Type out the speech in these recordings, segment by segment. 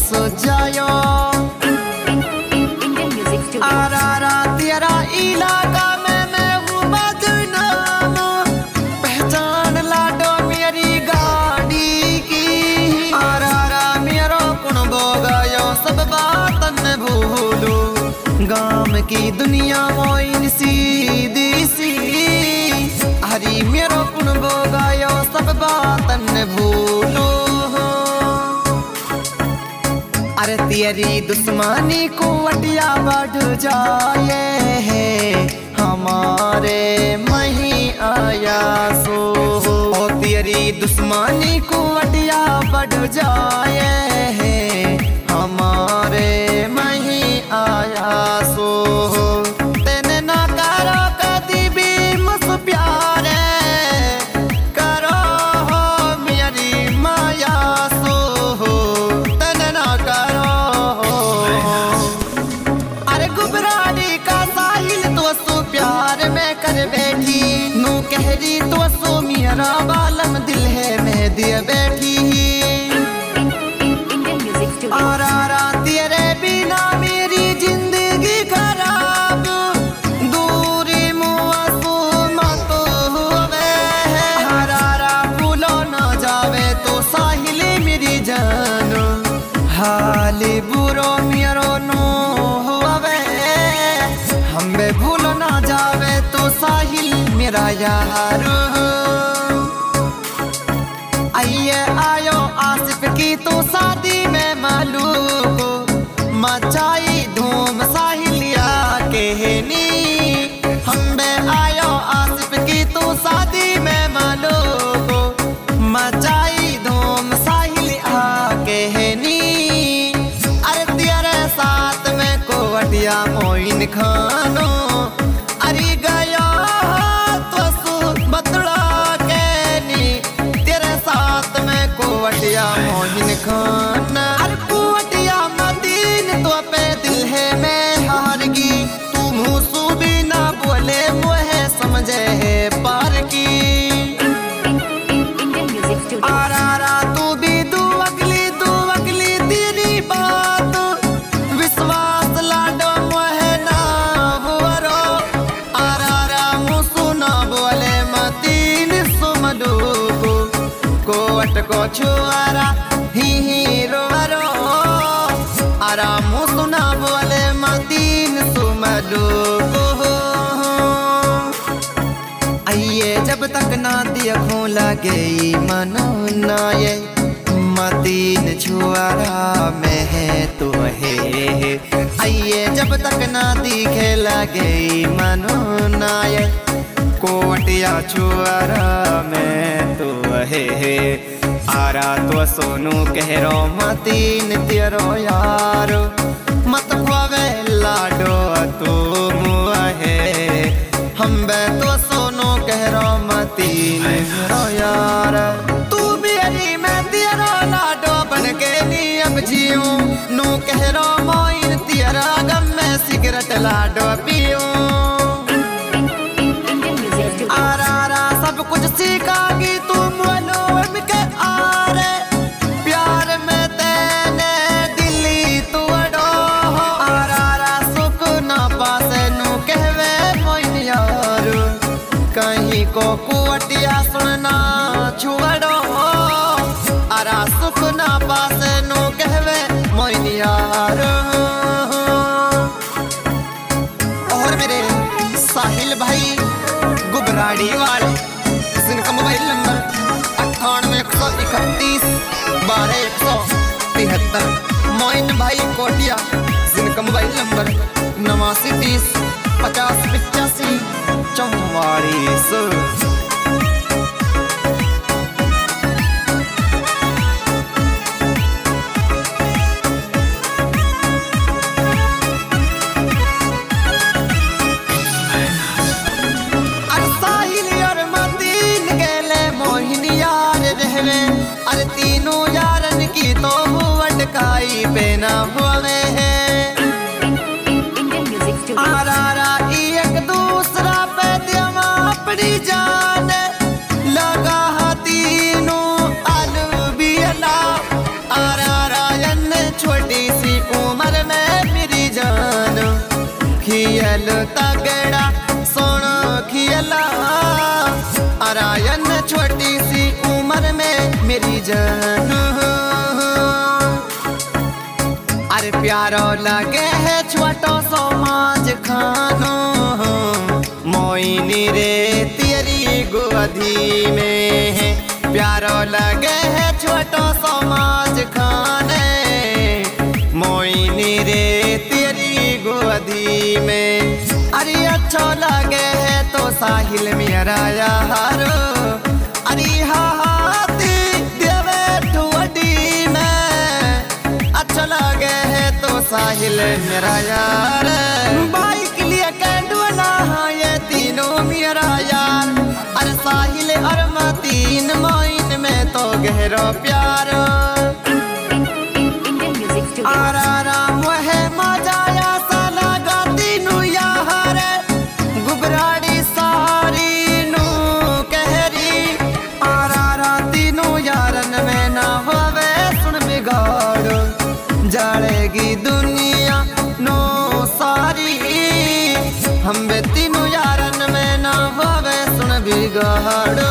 जायो आरा तेरा इलाका में मैं हूँ बदनाम, पहचान लाडो मेरी गाड़ी की। आरा मेरा कुण बोगायो सब बातन भूलो, गाम की दुनिया मोइन सीधी सी। हरी मेरो कुण बोगायो सब बातन भूलो। अरे तेरी दुश्मनी को अटिया बढ़ जाए है, हमारे मही आया सो। ओ तेरी दुश्मनी को अटिया बढ़ जाए है, हमारे मही आया सो। तेने ना करो कदी भी मुझ प्यारे, करो हो मेरी माया सो। तेने ना करो गुबराड़ी का साहिल तो सो प्यार में कर बैठी, नू कहरी तो सो मेरा बालम दिल है मैं दिए बैठी। और तेरे बिना मेरी जिंदगी खराब, दूरी मुआसू मत होवे। हरारा भूलो ना जावे तो साहिल मेरी जान, हाली बुरो मेरो नो हमें भूल ना जावे तो साहिल मेरा यार। आइए आयो आसिफ की तो शादी में मालूम, मचाई धूम साहिलिया कहनी। हमें आयो आसिफ की तो शादी में मालूम, मचाई धूम साहिलिया कहनी। अरे तेरे साथ में कोवटिया मोइन खानो, अरे गया तो सु बतड़ा के नी। तेरे साथ में कोवटिया मोइन खाना, अरे कोवटिया मदीन तो पे दिल है मैं हारगी। तू मुँह सु भी ना बोले मुहे समझे है पार की। आरा तू भी दू अगली तेरी बात, विश्वास लाडो मोहे ना हुरो। आरा मुसुना बोले मतीन सुमडू, कोट को छुआरा ही रो रो। आरा मुसुना बोले मतीन सुमडू। आइए जब तक ना देखूं लगे मनो नाये, मतीन छुआरा में है तो है। आइए जब तक ना दिखे लगे मनो नाये, कोवटिया छुआरा में तो है। आरा तो सोनू कह रो मतीन तेरो यार, मत खोवे लाडो तू मुहे। हम बे तो सोनू कह रो मतीन तेरो यार। तू मेरी मैं तेरा लाडो बन के नी अब जीऊं, नू कह रो मोइन तेरा गम में सिगरेट लाडो पीऊं। आरा सब कुछ सीखागी तू मालूम के आरे, प्यार में तेने दिल्ली तोड़ो। आरा सुख ना पासे नू कहवे मोइन यार, कहीं को कुवटिया सुनना छुड़ो। आरा सुख ना पासे नू कहवे मोइन यार। और मेरे साहिल भाई गुबराड़ी वाले, जिनका मोबाइल नंबर 98 131 12 173। मोइन भाई कोटिया, जिनका मोबाइल नंबर 89 30 50 85 44। अरे तीनों यारन की तो वटकाई पे ना हुए हैं। आरा एक दूसरा पे दिया अपनी जान, लगा तीनों अलवियला। आरा रायन छोड़ तगड़ा सोन खियला आरायन छोटी सी उम्र में मेरी जान। अरे प्यारो लगे है छोटो समाज खानो मोइनी रे तेरी गोदी में है। प्यारो लगे है छोटो समाज खाने मोइनी रे तेरी गोदी में। अरे अच्छा लगे है तो साहिल मेरा यार अरे हाथी देवे ठुडी में। अच्छा लगे है तो साहिल मेरा यार बाइक लिए कैंडुला ये तीनों मेरा यार। अरे साहिल और मतीन मोइन में तो गहरा प्यार आराम है मजाया साला गाती नु यार गुबराड़ी सारी नु कहरी आरा तीनों यारन में ना होवे सुन बिगाड़ जाड़ेगी दुनिया नो सारी। हम बे तीनों यारन में ना होवे सुन बिगाड़।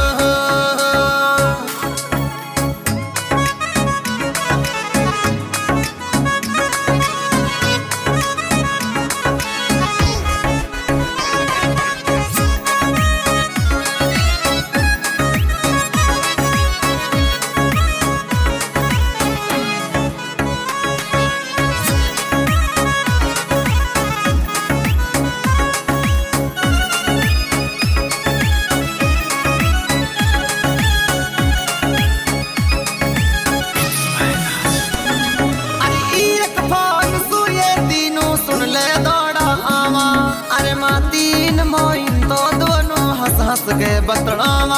तीन मोइन तो दोनों हंस हंस के बतड़ावा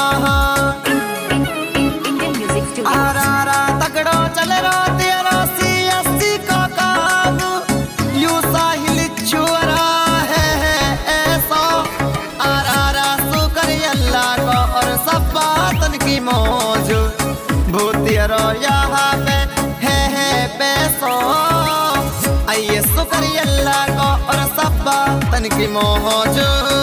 आरा तगड़ो चल रो तेरा सी का काम यू साहिल छुरा है ऐसा आरा शुक्र अल्लाह को और सब बातन की मौज भूतिया यहाँ पे है पैसों। आइए शुक्र अल्लाह को और सब बातन की मौज।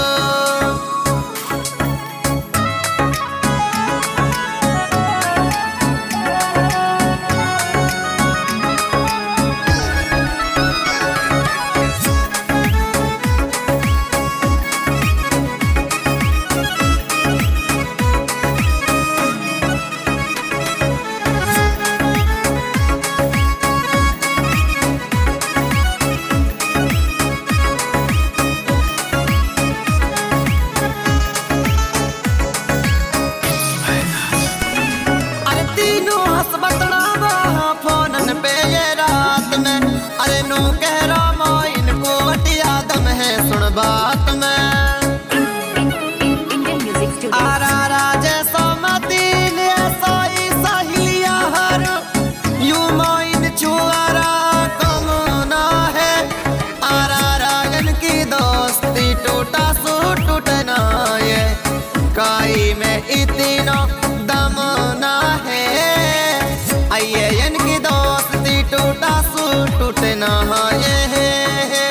पे ये रात में अरे नो कह रहा मोइन को वटिया दम है सुन बात में आरा जैसा मतीन ऐसा ही सहिलिया हर यू मोइन छुआरा कमना है आरा की दोस्ती टूटा सू टूटना ये काई में इतना दम ना है। आइए इनकी दोस्ती टूटा सू टूटना ये है।